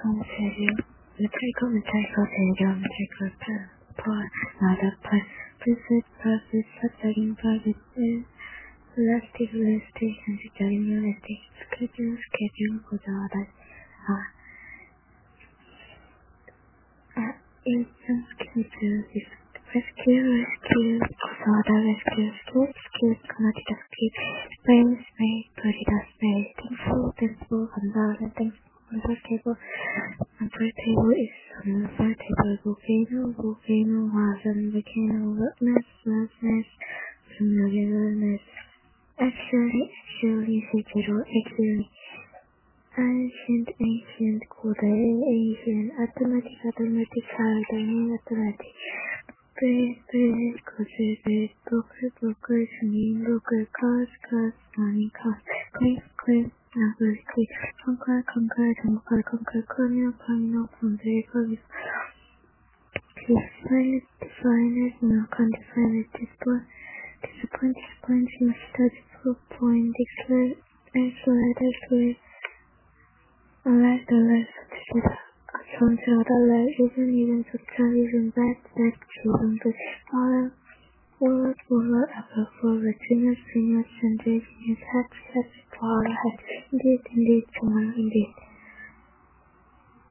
for another part. Visit private, subjecting private, elastic, and securing elastic, schedule for the other. In some cases, rescue, Kusada, rescue, connected escape, space, Purida space, thankful, Hamza, thankful, table. Another table is another table, volcano, volcano, wetness, familiarness, actually, ancient, ancient, automatic, hardening, automatic, broker, mean, cars, money, claim, numbers, conquer, criminal, define it, no, can't define it, disappoint, study, point, declare, isolate, unless the less something other even subtraction bad children but forward upper forward senior stage happy forward indeed tomorrow indeed